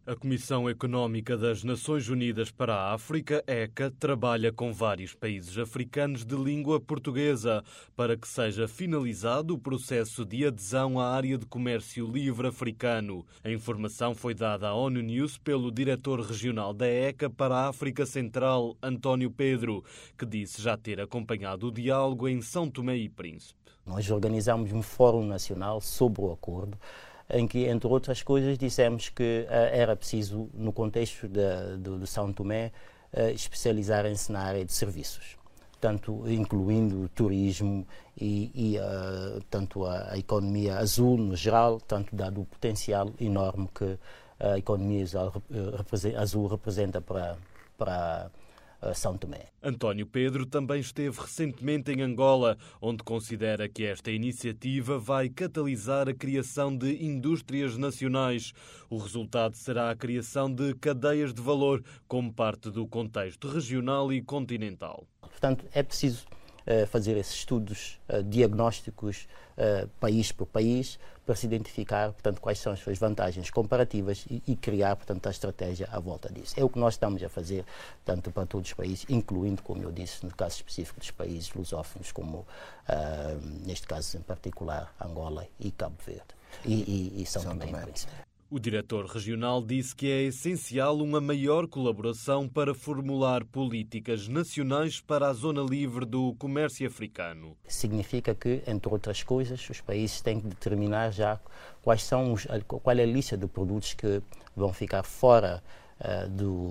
A Comissão Económica das Nações Unidas para a África, ECA, trabalha com vários países africanos de língua portuguesa para que seja finalizado o processo de adesão à área de comércio livre africano. A informação foi dada à ONU News pelo diretor regional da ECA para a África Central, António Pedro, que disse já ter acompanhado o diálogo em São Tomé e Príncipe. Nós organizamos um fórum nacional sobre o acordo, em que, entre outras coisas, dissemos que era preciso, no contexto de São Tomé, especializarem-se na área de serviços, tanto incluindo o turismo e tanto a economia azul no geral, tanto dado o potencial enorme que a economia azul representa para São Tomé. António Pedro também esteve recentemente em Angola, onde considera que esta iniciativa vai catalisar a criação de indústrias nacionais. O resultado será a criação de cadeias de valor, como parte do contexto regional e continental. Portanto, é preciso fazer esses estudos diagnósticos país por país para se identificar, portanto, quais são as suas vantagens comparativas e criar, portanto, a estratégia à volta disso. É o que nós estamos a fazer, tanto para todos os países, incluindo, como eu disse, no caso específico dos países lusófonos, como, neste caso em particular, Angola e Cabo Verde e São Tomé e Príncipe. O diretor regional disse que é essencial uma maior colaboração para formular políticas nacionais para a zona livre do comércio africano. Significa que, entre outras coisas, os países têm que determinar já qual é a lista de produtos que vão ficar fora do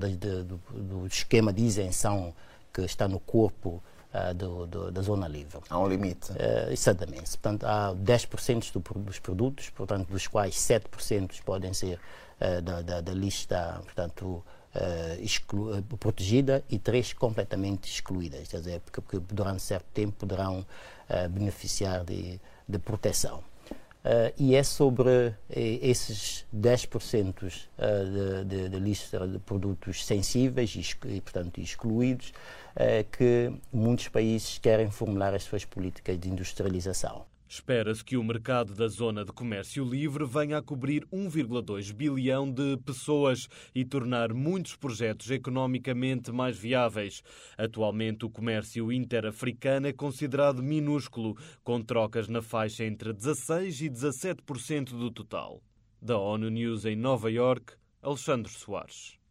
esquema de isenção que está no corpo da zona livre. Há um limite. Exatamente. Portanto, há 10% dos produtos, portanto, dos quais 7% podem ser da lista, portanto, protegida e 3% completamente excluídas, quer dizer, porque durante certo tempo poderão beneficiar de proteção. E é sobre esses 10% de lista de produtos sensíveis e, portanto, excluídos, que muitos países querem formular as suas políticas de industrialização. Espera-se que o mercado da zona de comércio livre venha a cobrir 1,2 bilhão de pessoas e tornar muitos projetos economicamente mais viáveis. Atualmente, o comércio interafricano é considerado minúsculo, com trocas na faixa entre 16% e 17% do total. Da ONU News em Nova Iorque, Alexandre Soares.